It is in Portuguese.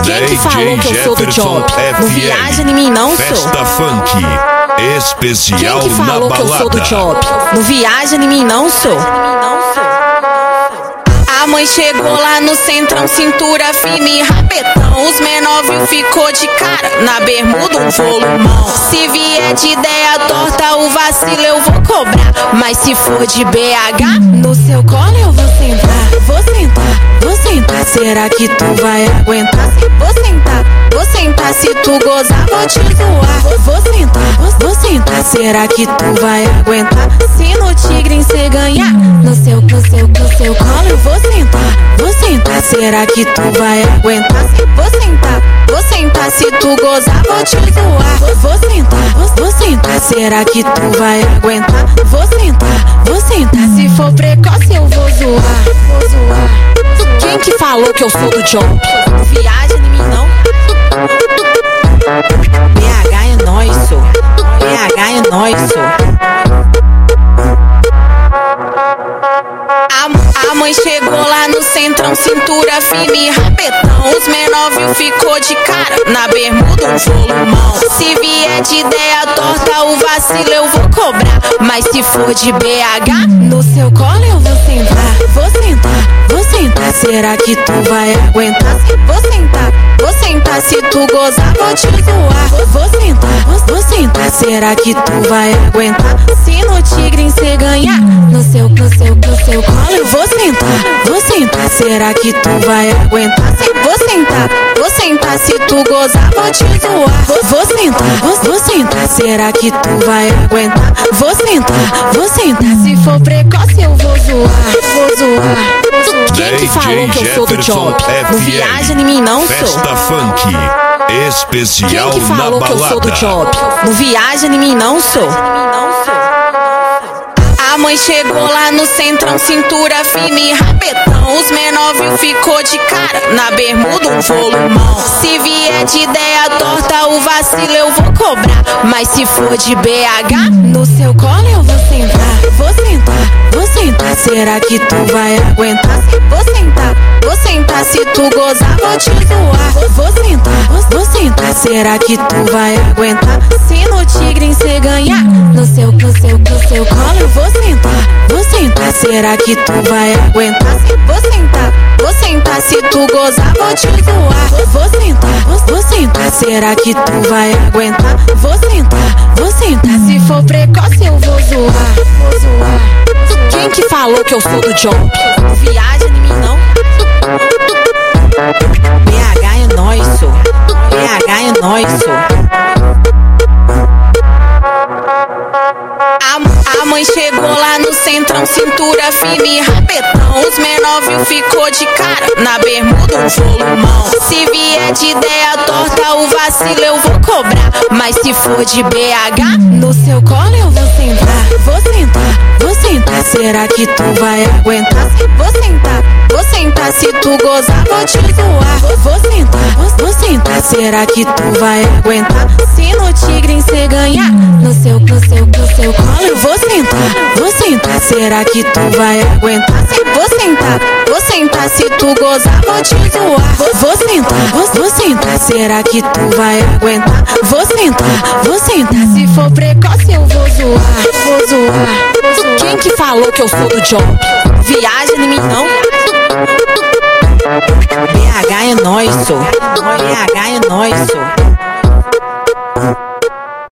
Quem que falou que eu sou do job? Não viaja em mim não, sou. Festa funk especial Quem que na falou que eu sou do balada. job? Não viaja em mim não, sou. A mãe chegou lá no centrão, cintura firme e rapetão. Os menor viu, ficou de cara, na bermuda um volumão. Se vier de ideia torta, o vacilo eu vou cobrar. Mas se for de BH, no seu colo eu vou sentar. Vou sentar, vou sentar, será que tu vai aguentar? Vou sentar, se tu gozar vou te zoar. Vou sentar, será que tu vai aguentar? Se no tigre cê ganhar, no seu colo eu vou sentar, será que tu vai aguentar? Vou sentar, se tu gozar vou te zoar. Vou sentar, será que tu vai aguentar? Vou sentar, se for precoce eu vou zoar. Quem que falou que eu sou do job? Não viaja em mim não. BH é nóis, sou. BH é nóis, sou. A mãe chegou lá no centrão, cintura firme e rapetão. Os menor viu, ficou de cara, na bermuda um volumão. Se vier de ideia torta, o vacilo eu vou cobrar. Mas se for de BH, no seu colo eu vou sentar. Vou sentar, será que tu vai aguentar? Vou sentar, se tu gozar vou te zoar. Vou sentar, será que tu vai aguentar? Se no tigre cê ganhar, no seu colo eu vou sentar, será que tu vai aguentar? Vou sentar, se tu gozar vou te zoar. Vou sentar, será que tu vai aguentar? Vou sentar, se for precoce eu vou zoar. Quem que falou que eu sou do job? Não viaja em mim não, sou. Festa funk especial Quem que na falou que eu sou do balada. job? Não viaja em mim não, sou. A mãe chegou lá no centrão, cintura firme e rapetão. Os menor viu, ficou de cara, na bermuda um volumão. Se vier de ideia torta, o vacilo eu vou cobrar. Mas se for de BH, no seu colo eu vou sentar. Vou sentar, será que tu vai aguentar? Vou sentar, se tu gozar vou te zoar. Vou sentar, será que tu vai aguentar? Se no tigre cê ganhar, no seu colo eu vou sentar, será que tu vai aguentar? Vou sentar, se tu gozar vou te zoar. Vou sentar, será que tu vai aguentar? Vou sentar, se for precoce eu vou zoar. Quem que falou que eu sou do job? Não viaja em mim não. BH é nóis, sou. BH é nóis, sou. A mãe chegou lá no centrão, cintura firme e rapetão. Os menor viu, ficou de cara, na bermuda um volumão. Se vier de ideia torta, o vacilo eu vou cobrar. Mas se for de BH, no seu colo eu vou sentar. Vou sentar, será que tu vai aguentar? Vou sentar, se tu gozar vou te zoar. Vou sentar, será que tu vai aguentar? Se no tigre cê ganhar, no seu colo eu vou sentar, será que tu vai aguentar? Vou sentar, se tu gozar vou te zoar. Vou sentar, será que tu vai aguentar? Vou sentar, se for precoce eu vou zoar. Quem que falou que eu sou do job? Viaja em mim não. BH é nóis, sou. BH é nóis, sou.